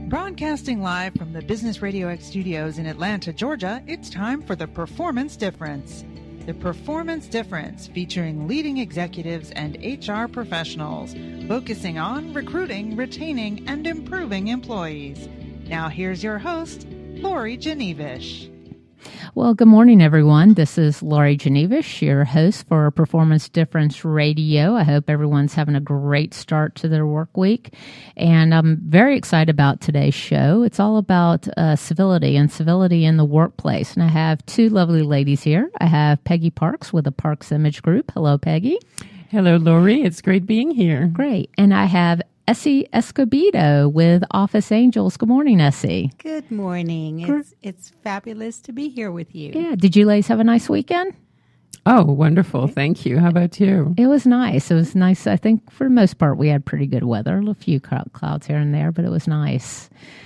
Broadcasting live from the Business Radio X studios in Atlanta, Georgia, it's time for The Performance Difference. The Performance Difference, featuring leading executives and HR professionals, focusing on recruiting, retaining, and improving employees. Now here's your host, Lori Genevish. Well, good morning, everyone. This is Lori Genevish, your host for Performance Difference Radio. I hope everyone's having a great start to their work week. And I'm very excited about today's show. It's all about civility and civility in the workplace. And I have two lovely ladies here. I have Peggy Parks with the Parks Image Group. Hello, Peggy. Hello, Lori. It's great being here. Great. And I have Essie Escobedo with Office Angels. Good morning, Essie. Good morning. It's fabulous to be here with you. Yeah. Did you ladies have a nice weekend? Oh, wonderful. Thank you. How about you? It was nice. It was nice. I think for the most part, we had pretty good weather. A few clouds here and there, but it was nice.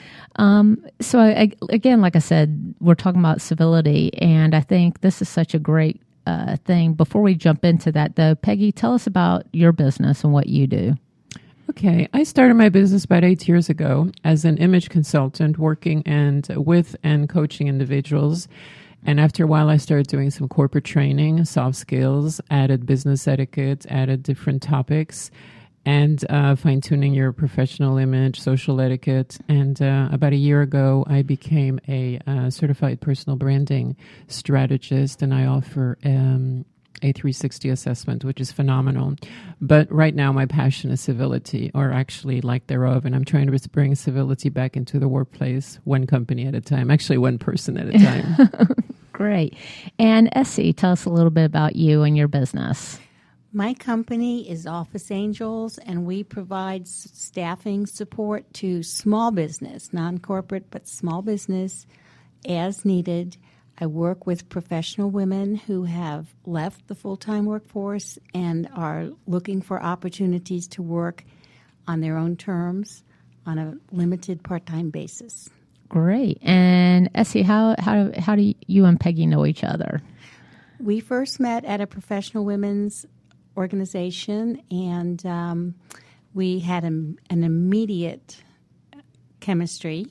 Again, like I said, we're talking about civility, and I think this is such a great thing. Before we jump into that, though, Peggy, tell us about your business and what you do. Okay. I started my business about 8 years ago as an image consultant working with and coaching individuals. And after a while, I started doing some corporate training, soft skills, added business etiquette, added different topics, and fine-tuning your professional image, social etiquette. And about a year ago, I became a certified personal branding strategist, and I offer a 360 assessment, which is phenomenal. But right now, my passion is civility, or actually lack thereof, and I'm trying to bring civility back into the workplace, one company at a time, actually one person at a time. Great. And Essie, tell us a little bit about you and your business. My company is Office Angels, and we provide staffing support to small business, non-corporate, but small business as needed. I work with professional women who have left the full-time workforce and are looking for opportunities to work on their own terms on a limited part-time basis. Great. And Essie, how do you and Peggy know each other? We first met at a professional women's organization, and we had an immediate chemistry.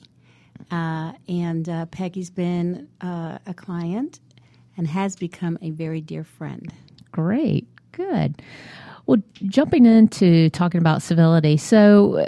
And Peggy's been a client and has become a very dear friend. Great. Good. Well, jumping into talking about civility. So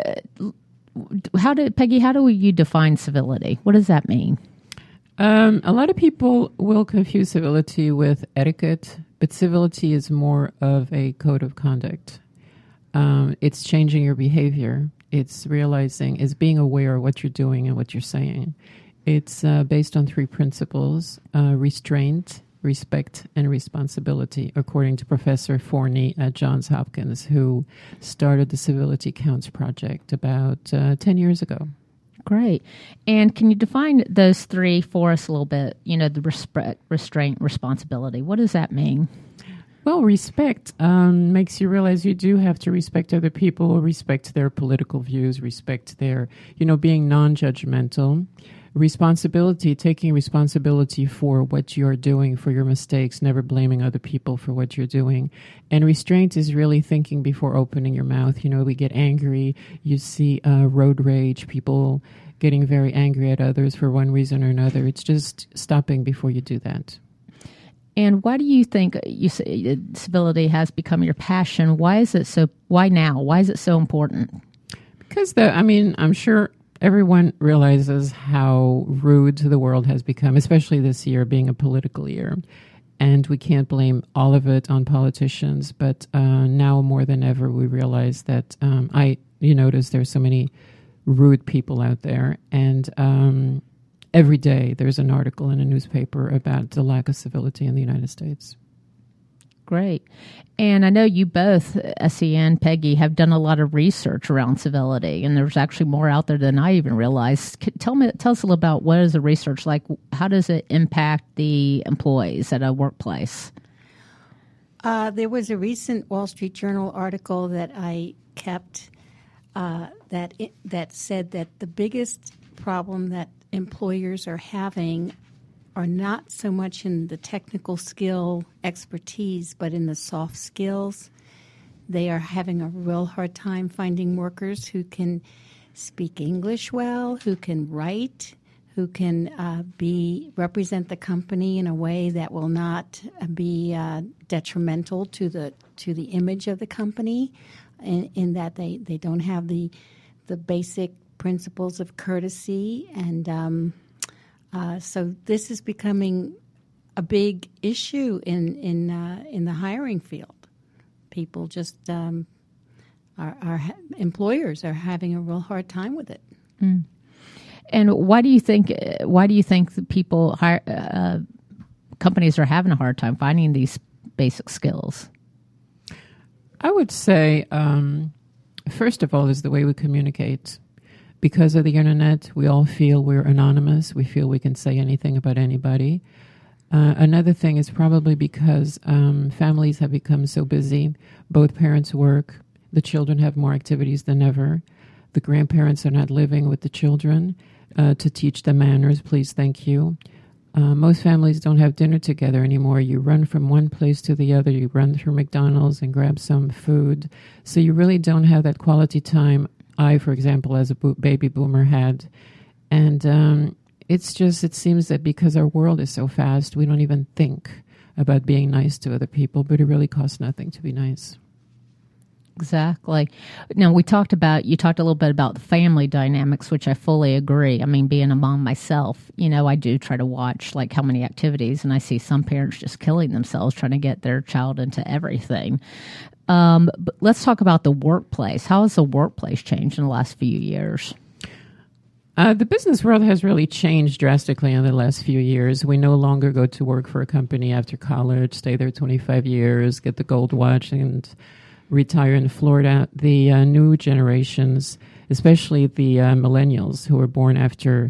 Peggy, how do you define civility? What does that mean? A lot of people will confuse civility with etiquette, but civility is more of a code of conduct. It's changing your behavior. It's being aware of what you're doing and what you're saying. It's based on three principles: restraint, respect, and responsibility, according to Professor Forney at Johns Hopkins, who started the Civility Counts Project about 10 years ago. Great. And can you define those three for us a little bit? You know, the respect, restraint, responsibility. What does that mean? Well, respect makes you realize you do have to respect other people, respect their political views, respect their, being non-judgmental. Responsibility, taking responsibility for what you're doing, for your mistakes, never blaming other people for what you're doing. And restraint is really thinking before opening your mouth. We get angry. You see road rage, people getting very angry at others for one reason or another. It's just stopping before you do that. And why do you think civility has become your passion? Why now? Why is it so important? Because I'm sure everyone realizes how rude the world has become, especially this year being a political year. And we can't blame all of it on politicians, but now more than ever, we realize that you notice there's so many rude people out there, and every day there's an article in a newspaper about the lack of civility in the United States. Great. And I know you both, Essie and Peggy, have done a lot of research around civility, and there's actually more out there than I even realized. Tell us a little about what is the research like? How does it impact the employees at a workplace? There was a recent Wall Street Journal article that I kept that said that the biggest problem that employers are having are not so much in the technical skill expertise, but in the soft skills. They are having a real hard time finding workers who can speak English well, who can write, who can represent the company in a way that will not be detrimental to the image of the company, in that they don't have the basic principles of courtesy, and so this is becoming a big issue in the hiring field. People just employers are having a real hard time with it. Mm. And why do you think the people companies are having a hard time finding these basic skills? I would say, first of all, is the way we communicate. Because of the internet, we all feel we're anonymous. We feel we can say anything about anybody. Another thing is probably because families have become so busy. Both parents work. The children have more activities than ever. The grandparents are not living with the children to teach them manners, please, thank you. Most families don't have dinner together anymore. You run from one place to the other. You run through McDonald's and grab some food. So you really don't have that quality time I, for example, as a baby boomer had. And it seems that because our world is so fast, we don't even think about being nice to other people, but it really costs nothing to be nice. Exactly. Now, you talked a little bit about the family dynamics, which I fully agree. I mean, being a mom myself, I do try to watch like how many activities, and I see some parents just killing themselves trying to get their child into everything. But let's talk about the workplace. How has the workplace changed in the last few years? The business world has really changed drastically in the last few years. We no longer go to work for a company after college, stay there 25 years, get the gold watch, and retire in Florida. The new generations, especially the millennials who were born after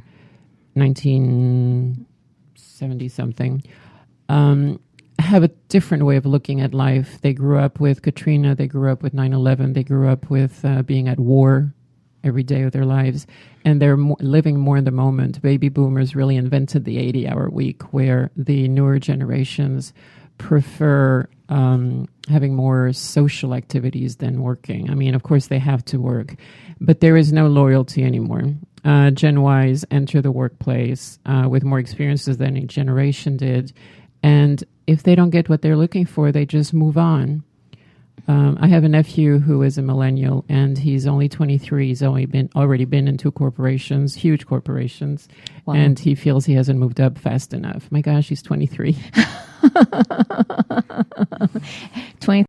1970-something, have a different way of looking at life. They grew up with Katrina. They grew up with 9/11. They grew up with being at war every day of their lives. And they're living more in the moment. Baby boomers really invented the 80-hour week, where the newer generations prefer having more social activities than working. I mean, of course, they have to work, but there is no loyalty anymore. Gen Ys enter the workplace with more experiences than a generation did. And if they don't get what they're looking for, they just move on. I have a nephew who is a millennial, and he's only 23. He's already been in 2 corporations, huge corporations, wow. And he feels he hasn't moved up fast enough. My gosh, he's 23. 20.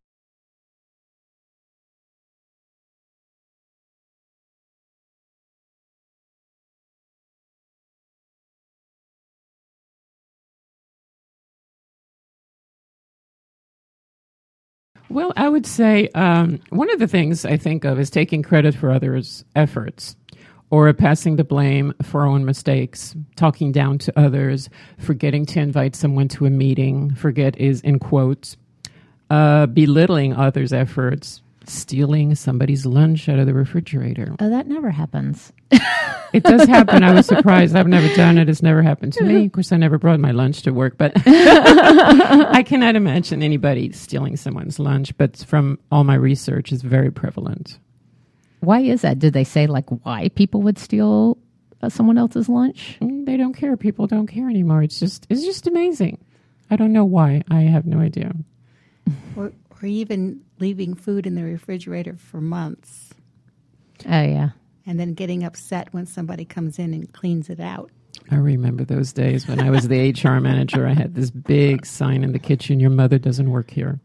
Well, I would say one of the things I think of is taking credit for others' efforts, or passing the blame for our own mistakes, talking down to others, forgetting to invite someone to a meeting, forget is in quotes, belittling others' efforts, stealing somebody's lunch out of the refrigerator. Oh, that never happens. It does happen. I was surprised. I've never done it. It's never happened to me. Of course, I never brought my lunch to work, but I cannot imagine anybody stealing someone's lunch. But from all my research, it's very prevalent. Why is that? Did they say why people would steal someone else's lunch? They don't care. People don't care anymore. It's just amazing. I don't know why. I have no idea. Or even leaving food in the refrigerator for months. Oh, yeah. And then getting upset when somebody comes in and cleans it out. I remember those days when I was the HR manager. I had this big sign in the kitchen, "Your mother doesn't work here."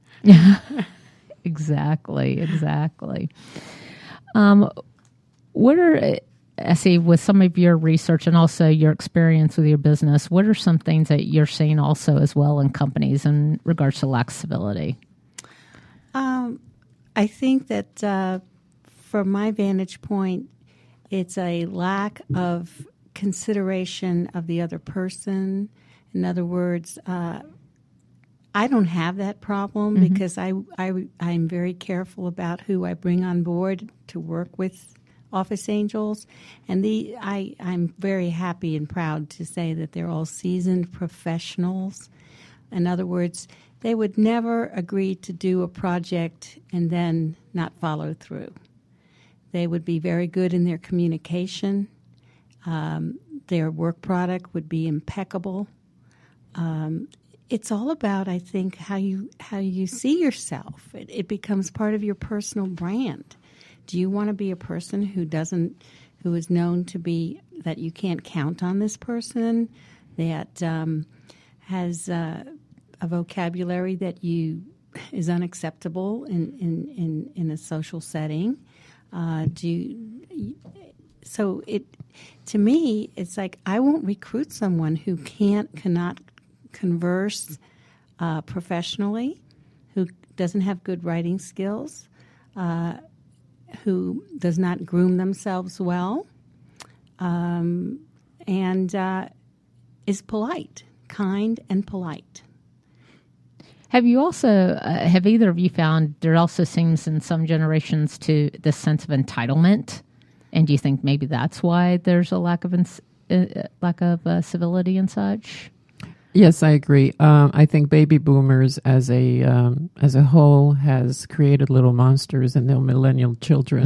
Exactly. I see with some of your research and also your experience with your business, what are some things that you're seeing also as well in companies in regards to lack of civility? I think that from my vantage point, it's a lack of consideration of the other person. In other words, I don't have that problem because I'm very careful about who I bring on board to work with Office Angels. And I'm very happy and proud to say that they're all seasoned professionals. In other words, they would never agree to do a project and then not follow through. They would be very good in their communication. Their work product would be impeccable. It's all about, I think, how you see yourself. It becomes part of your personal brand. Do you want to be a person who is known to be that you can't count on this person, that has a vocabulary that is unacceptable in a social setting? To me, it's like I won't recruit someone who cannot converse professionally, who doesn't have good writing skills, who does not groom themselves well, and is polite, kind and polite. Have you also, have either of you found there also seems in some generations to this sense of entitlement? And do you think maybe that's why there's a lack of civility and such? Yes, I agree. I think baby boomers as a whole has created little monsters in their millennial children.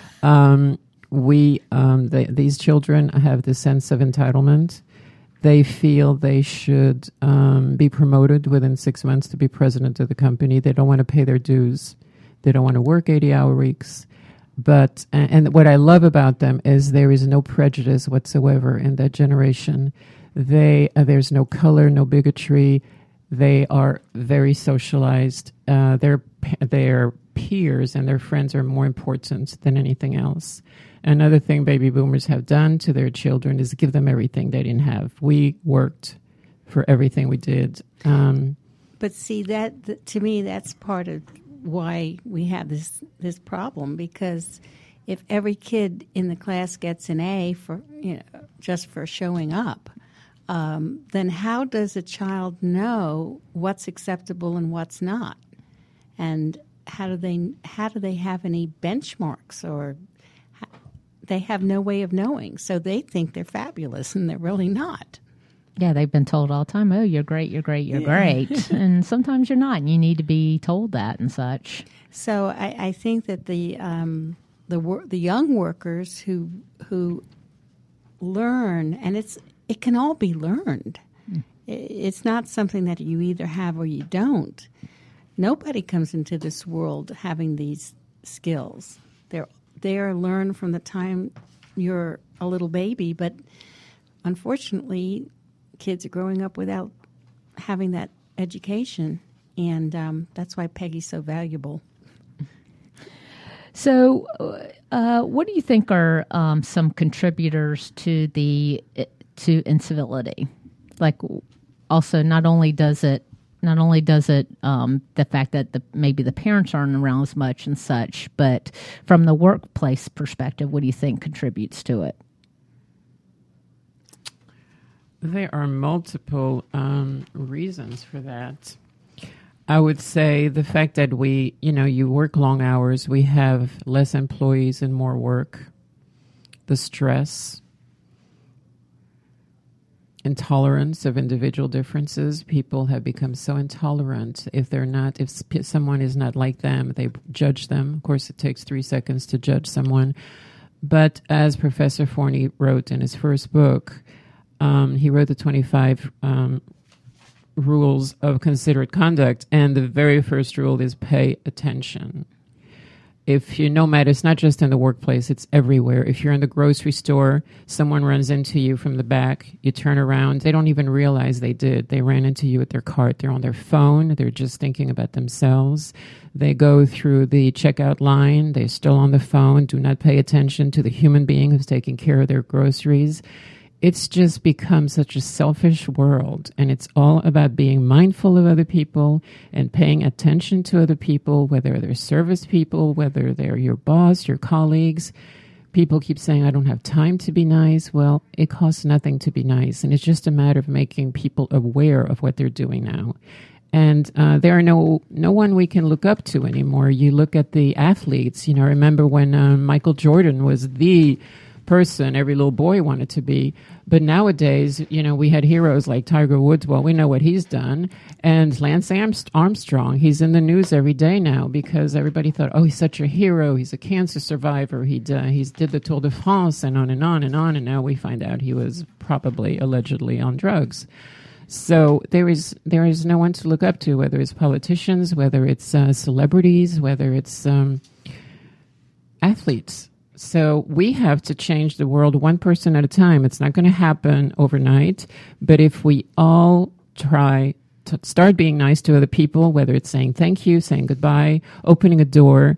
These children have this sense of entitlement. They feel they should be promoted within 6 months to be president of the company. They don't want to pay their dues. They don't want to work 80-hour weeks. But and what I love about them is there is no prejudice whatsoever in that generation. There's no color, no bigotry. They are very socialized. Their peers and their friends are more important than anything else. Another thing baby boomers have done to their children is give them everything they didn't have. We worked for everything we did. But see, to me, that's part of why we have this problem, because if every kid in the class gets an A for just for showing up, then how does a child know what's acceptable and what's not? And how do they have any benchmarks, or they have no way of knowing? So they think they're fabulous and they're really not. Yeah, they've been told all the time, oh, you're great, you're great, you're great. And sometimes you're not, and you need to be told that and such. So I think that the young workers who learn, and it can all be learned. It's not something that you either have or you don't. Nobody comes into this world having these skills. They are learned from the time you're a little baby, but unfortunately, kids are growing up without having that education, and that's why Peggy's so valuable. So, what do you think are some contributors to incivility? Like, also, not only does it the fact that maybe the parents aren't around as much and such, but from the workplace perspective, what do you think contributes to it? There are multiple reasons for that. I would say the fact that you work long hours, we have less employees and more work, the stress, intolerance of individual differences. People have become so intolerant. If someone is not like them, they judge them. Of course, it takes 3 seconds to judge someone. But as Professor Forney wrote in his first book, he wrote the 25 rules of considerate conduct, and the very first rule is pay attention. It's not just in the workplace, it's everywhere. If you're in the grocery store, someone runs into you from the back, you turn around, they don't even realize they did. They ran into you with their cart. They're on their phone. They're just thinking about themselves. They go through the checkout line. They're still on the phone. Do not pay attention to the human being who's taking care of their groceries. It's just become such a selfish world, and it's all about being mindful of other people and paying attention to other people, whether they're service people, whether they're your boss, your colleagues. People keep saying, I don't have time to be nice. Well, it costs nothing to be nice, and it's just a matter of making people aware of what they're doing now. And there are no one we can look up to anymore. You look at the athletes. I remember when Michael Jordan was the person every little boy wanted to be. But nowadays, we had heroes like Tiger Woods. Well, we know what he's done. And Lance Armstrong, he's in the news every day now because everybody thought, oh, he's such a hero. He's a cancer survivor. He's did the Tour de France and on and on and on. And now we find out he was probably allegedly on drugs. So there is no one to look up to, whether it's politicians, whether it's celebrities, whether it's athletes. So we have to change the world one person at a time. It's not going to happen overnight. But if we all try to start being nice to other people, whether it's saying thank you, saying goodbye, opening a door,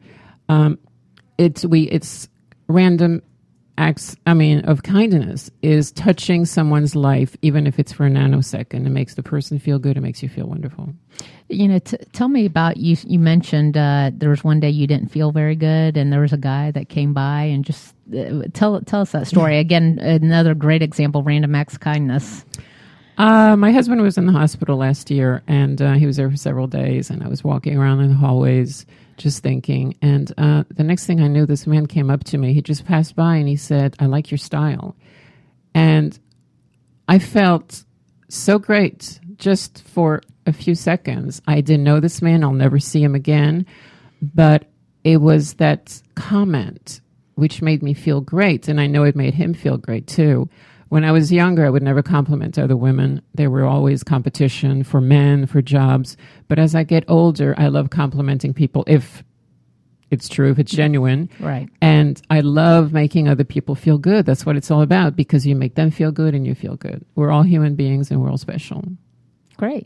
it's random acts, of kindness is touching someone's life, even if it's for a nanosecond. It makes the person feel good. It makes you feel wonderful. Tell me about you. You mentioned there was one day you didn't feel very good, and there was a guy that came by and just tell us that story again. Another great example of random acts of kindness. My husband was in the hospital last year, and he was there for several days, and I was walking around in the hallways just thinking. And the next thing I knew, this man came up to me. He just passed by, and he said, I like your style. And I felt so great just for a few seconds. I didn't know this man. I'll never see him again. But it was that comment which made me feel great, and I know it made him feel great, too. When I was younger, I would never compliment other women. There were always competition for men, for jobs. But as I get older, I love complimenting people if it's true, if it's genuine. Right. And I love making other people feel good. That's what it's all about, because you make them feel good and you feel good. We're all human beings and we're all special. Great.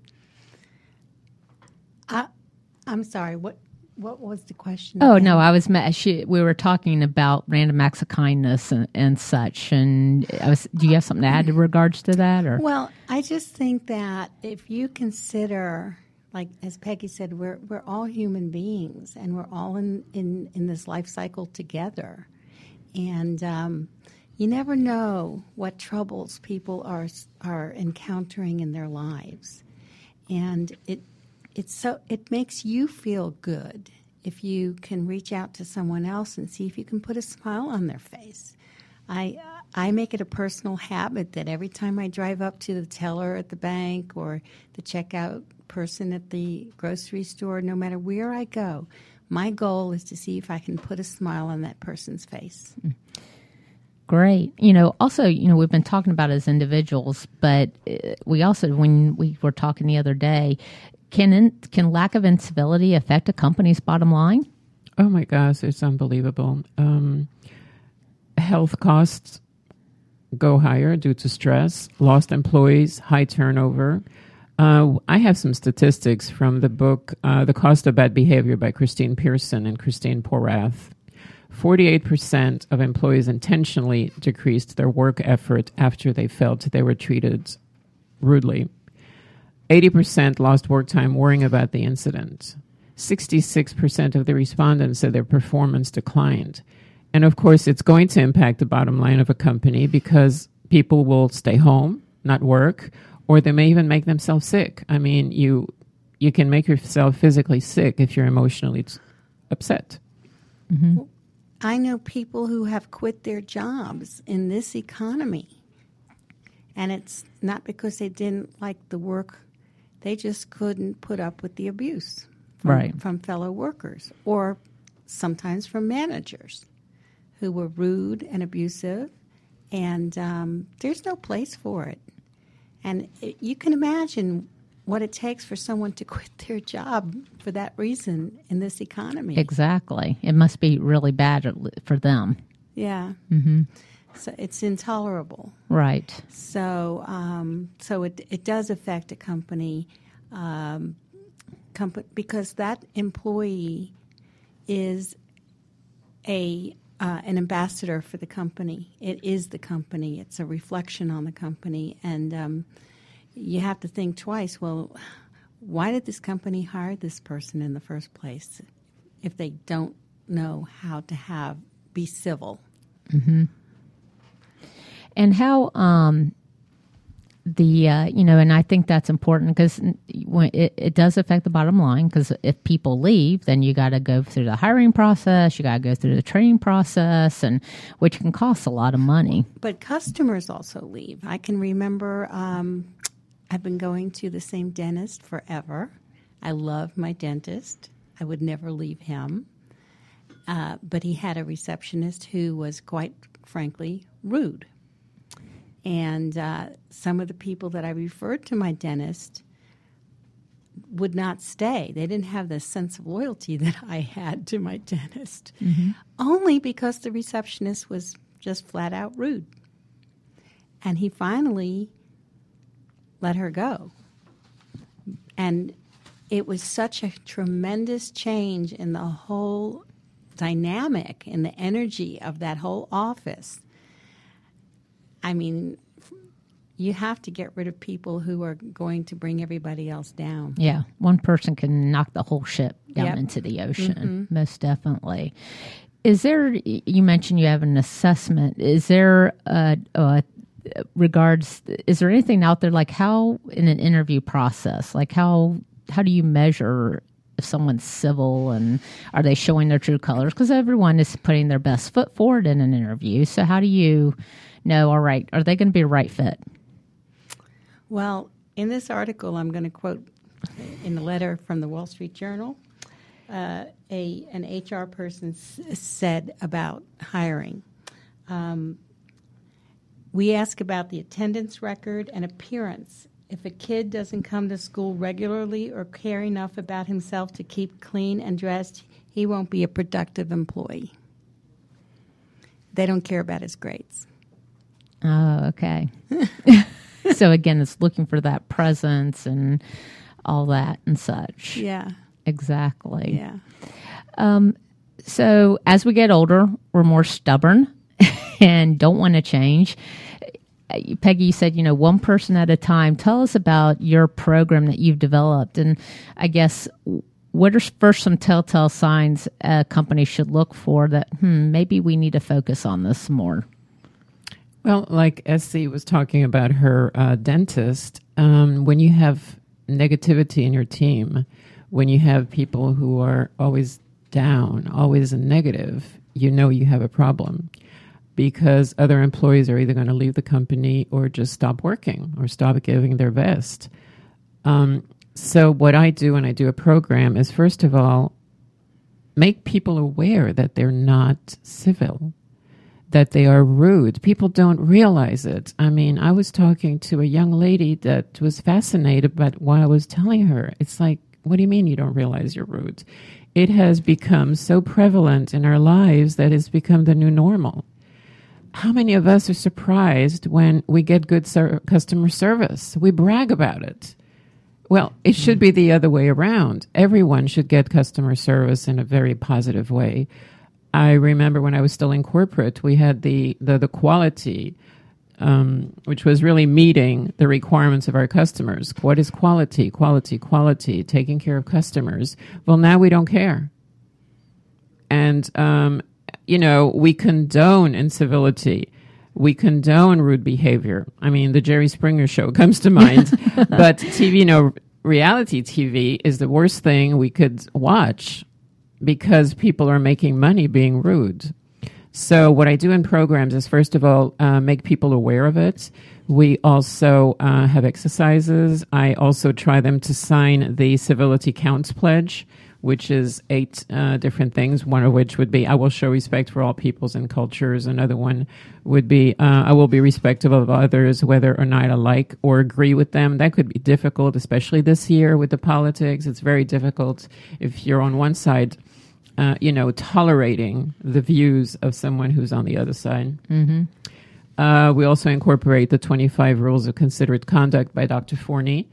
I'm sorry, what was the question? Oh, no, we were talking about random acts of kindness and such. And do you have something to add in regards to that? Or? Well, I just think that if you consider, like as Peggy said, we're all human beings, and we're all in this life cycle together. And you never know what troubles people are encountering in their lives. And it makes you feel good if you can reach out to someone else and see if you can put a smile on their face. I make it a personal habit that every time I drive up to the teller at the bank or the checkout person at the grocery store, no matter where I go, my goal is to see if I can put a smile on that person's face. Great. Also, we've been talking about as individuals, but we also, when we were talking the other day, can lack of incivility affect a company's bottom line? Oh my gosh, it's unbelievable. Health costs go higher due to stress, lost employees, high turnover. I have some statistics from the book, The Cost of Bad Behavior by Christine Pearson and Christine Porath. 48% of employees intentionally decreased their work effort after they felt they were treated rudely. 80% lost work time worrying about the incident. 66% of the respondents said their performance declined. And of course, it's going to impact the bottom line of a company because people will stay home, not work, or they may even make themselves sick. You can make yourself physically sick if you're emotionally upset. Mm-hmm. I know people who have quit their jobs in this economy. And it's not because they didn't like the work. They just couldn't put up with the abuse from fellow workers, or sometimes from managers who were rude and abusive, and there's no place for it. And you can imagine what it takes for someone to quit their job for that reason in this economy. Exactly. It must be really bad for them. Yeah. Mm-hmm. So it's intolerable. Right. So it does affect a company, because that employee is an ambassador for the company. It is the company. It's a reflection on the company. And you have to think twice, well, why did this company hire this person in the first place if they don't know how to be civil? Mm-hmm. And how, And I think that's important because it does affect the bottom line, because if people leave, then you got to go through the hiring process, you got to go through the training process, and which can cost a lot of money. But customers also leave. I can remember I've been going to the same dentist forever. I love my dentist. I would never leave him. But he had a receptionist who was quite frankly rude. And some of the people that I referred to my dentist would not stay. They didn't have the sense of loyalty that I had to my dentist, only because the receptionist was just flat out rude. And he finally let her go. And it was such a tremendous change in the whole dynamic, in the energy of that whole office. I mean, you have to get rid of people who are going to bring everybody else down. Yeah, one person can knock the whole ship down into the ocean, most definitely. Is there, you mentioned you have an assessment, is there is there anything out there, like how in an interview process, like how do you measure if someone's civil, and are they showing their true colors? Because everyone is putting their best foot forward in an interview. So how do you know, all right, are they going to be a right fit? Well, in this article, I'm going to quote in the letter from the Wall Street Journal, an HR person said about hiring. We ask about the attendance record and appearance. If a kid doesn't come to school regularly or care enough about himself to keep clean and dressed, he won't be a productive employee. They don't care about his grades. Oh, okay. So again, it's looking for that presence and all that and such. Yeah. Exactly. Yeah. So as we get older, we're more stubborn and don't want to change. Peggy, you said, one person at a time. Tell us about your program that you've developed. And I guess, what are first some telltale signs a company should look for that, maybe we need to focus on this more? Well, like Essie was talking about her dentist, when you have negativity in your team, when you have people who are always down, always negative, you have a problem, because other employees are either going to leave the company or just stop working or stop giving their best. So what I do when I do a program is, first of all, make people aware that they're not civil, that they are rude. People don't realize it. I mean, I was talking to a young lady that was fascinated by what I was telling her. It's like, what do you mean you don't realize you're rude? It has become so prevalent in our lives that it's become the new normal. How many of us are surprised when we get good customer service? We brag about it. Well, it should be the other way around. Everyone should get customer service in a very positive way. I remember when I was still in corporate, we had the quality, which was really meeting the requirements of our customers. What is quality? Quality, quality, taking care of customers. Well, now we don't care. And, we condone incivility. We condone rude behavior. I mean, the Jerry Springer show comes to mind. But TV, reality TV is the worst thing we could watch, because people are making money being rude. So what I do in programs is, first of all, make people aware of it. We also have exercises. I also try them to sign the Civility Counts Pledge, which is 8 different things, one of which would be, I will show respect for all peoples and cultures. Another one would be, I will be respectful of others, whether or not I like or agree with them. That could be difficult, especially this year with the politics. It's very difficult if you're on one side, tolerating the views of someone who's on the other side. Mm-hmm. We also incorporate the 25 Rules of Considerate Conduct by Dr. Forney.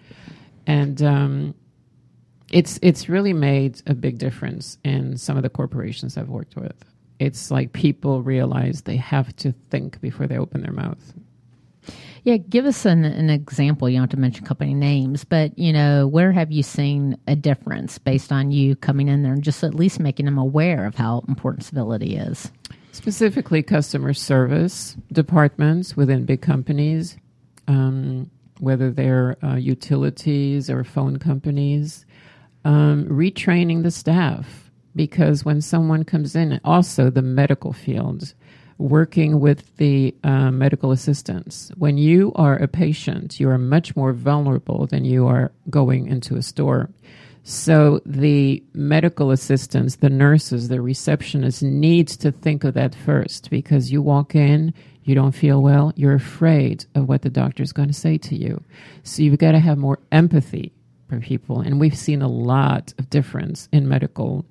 And it's really made a big difference in some of the corporations I've worked with. It's like people realize they have to think before they open their mouth. Yeah, give us an example. You don't have to mention company names, but, where have you seen a difference based on you coming in there and just at least making them aware of how important civility is? Specifically, customer service departments within big companies. whether they're utilities or phone companies, retraining the staff. Because when someone comes in, also the medical field, working with the medical assistants, when you are a patient, you are much more vulnerable than you are going into a store. So the medical assistants, the nurses, the receptionists needs to think of that first, because you walk in, you don't feel well, you're afraid of what the doctor's going to say to you. So you've got to have more empathy for people. And we've seen a lot of difference in medical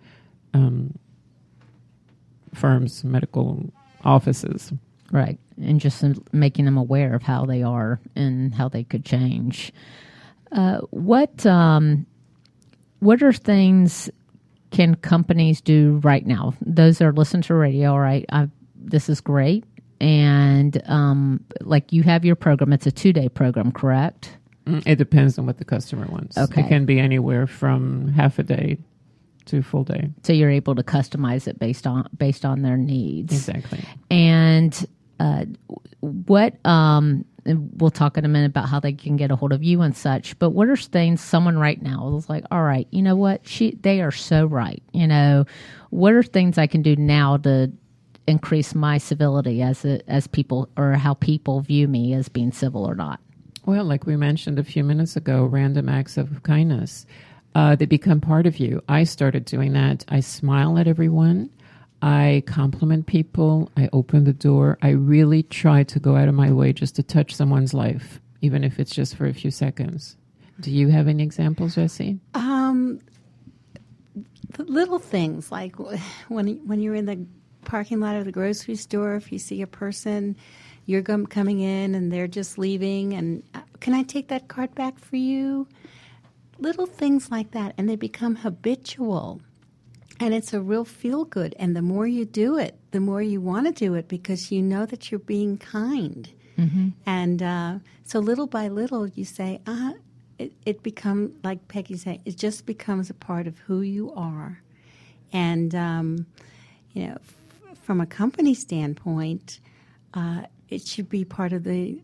firms, medical offices. Right. And just making them aware of how they are and how they could change. What are things can companies do right now? Those that are listening to radio, all right, this is great. And like you have your program, it's a 2-day program, correct? It depends on what the customer wants. Okay. It can be anywhere from half a day to full day. So you're able to customize it based on their needs. Exactly. And what we'll talk in a minute about how they can get a hold of you and such. But what are things someone right now is like, all right, you know what? They are so right. You know, what are things I can do now to increase my civility as people, or how people view me as being civil or not? Well, like we mentioned a few minutes ago, random acts of kindness. They become part of you. I started doing that. I smile at everyone. I compliment people. I open the door. I really try to go out of my way just to touch someone's life, even if it's just for a few seconds. Do you have any examples, Jessie? The little things, like when you're in the parking lot of the grocery store, if you see a person, you're coming in and they're just leaving, and can I take that cart back for you? Little things like that, and they become habitual. And it's a real feel-good. And the more you do it, the more you want to do it, because you know that you're being kind. Mm-hmm. And so little by little, you say, it becomes, like Peggy said, it just becomes a part of who you are. And, from a company standpoint, it should be part of the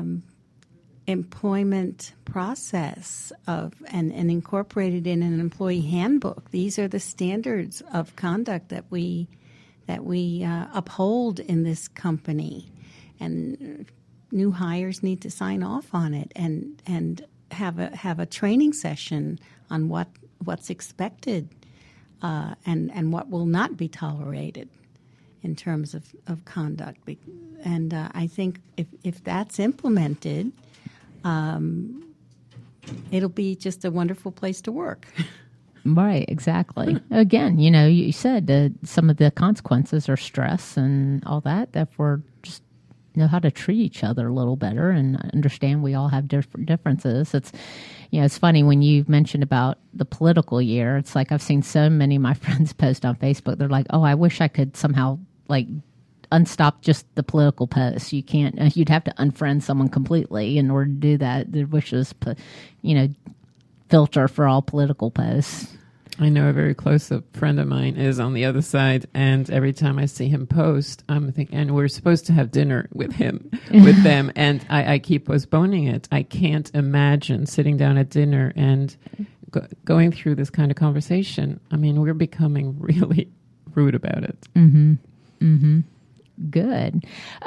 employment process and incorporated in an employee handbook. These are the standards of conduct that we uphold in this company, and new hires need to sign off on it and have a training session on what's expected and what will not be tolerated in terms of conduct. And I think if that's implemented, it'll be just a wonderful place to work. Right, exactly. Again, you said some of the consequences are stress and all that we're just know how to treat each other a little better and understand we all have different differences. It's funny when you mentioned about the political year. It's like I've seen so many of my friends post on Facebook. They're like, oh, I wish I could somehow unstop just the political posts. You can't. You'd have to unfriend someone completely in order to do that. The wishes, filter for all political posts. I know a very close friend of mine is on the other side, and every time I see him post, I'm thinking, and we're supposed to have dinner with them, and I keep postponing it. I can't imagine sitting down at dinner and going through this kind of conversation. I mean, we're becoming really rude about it. Mm-hmm. Mm-hmm. Good.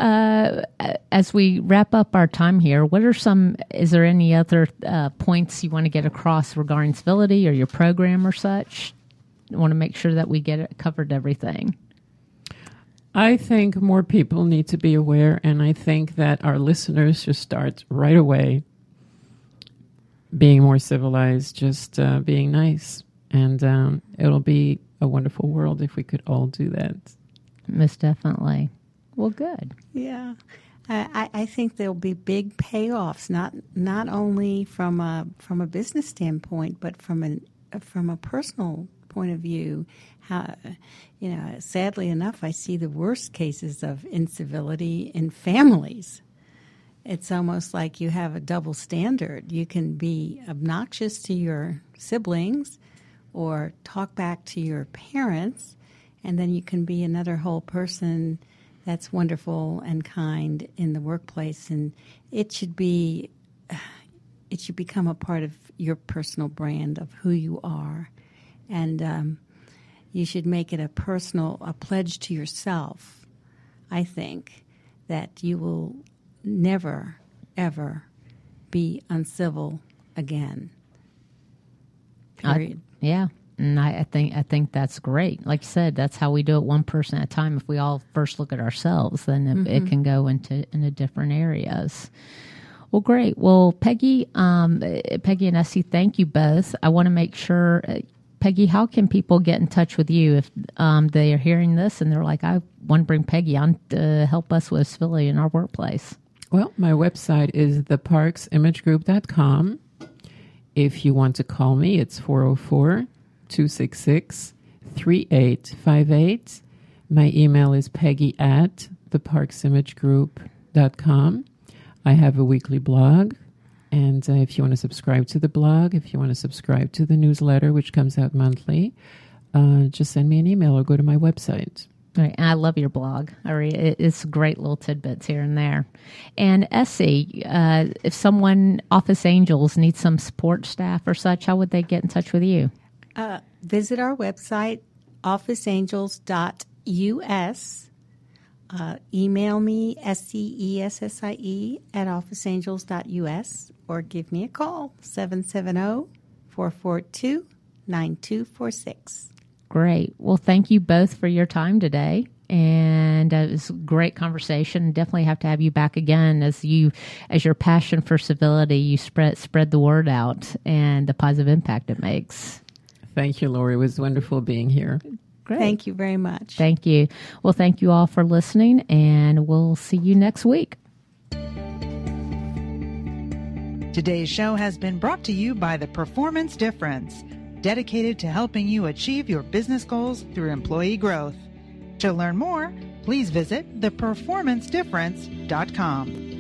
As we wrap up our time here, is there any other points you want to get across regarding civility or your program or such? I want to make sure that we covered everything. I think more people need to be aware, and I think that our listeners should start right away being more civilized, just being nice. And it'll be a wonderful world if we could all do that. Most definitely. Well, good. Yeah. I think there'll be big payoffs, not only from a business standpoint, but from a personal point of view. Sadly enough, I see the worst cases of incivility in families. It's almost like you have a double standard. You can be obnoxious to your siblings or talk back to your parents, and then you can be another whole person that's wonderful and kind in the workplace. And it should be, it should become a part of your personal brand of who you are. And you should make it a pledge to yourself, I think, that you will never, ever be uncivil again. Period. Yeah. And I think that's great. Like you said, that's how we do it, one person at a time. If we all first look at ourselves, then it can go into different areas. Well, great. Well, Peggy and Essie, thank you both. I want to make sure, Peggy, how can people get in touch with you if they are hearing this and they're like, I want to bring Peggy on to help us with civility in our workplace? Well, my website is theparksimagegroup.com. If you want to call me, it's 404-266-3858. My email is peggy@theparksimagegroup.com. I have a weekly blog, and if you want to subscribe to the blog, if you want to subscribe to the newsletter, which comes out monthly, just send me an email or go to my website. Right. And I love your blog. It's great little tidbits here and there. And Essie, if someone, Office Angels, needs some support staff or such, how would they get in touch with you? Visit our website, officeangels.us. Email me, SCESSIE @officeangels.us, or give me a call, 770-442-9246. Great. Well, thank you both for your time today. And it was a great conversation. Definitely have to have you back again as your passion for civility, you spread the word out and the positive impact it makes. Thank you, Lori. It was wonderful being here. Great. Thank you very much. Thank you. Well, thank you all for listening, and we'll see you next week. Today's show has been brought to you by The Performance Difference, dedicated to helping you achieve your business goals through employee growth. To learn more, please visit theperformancedifference.com.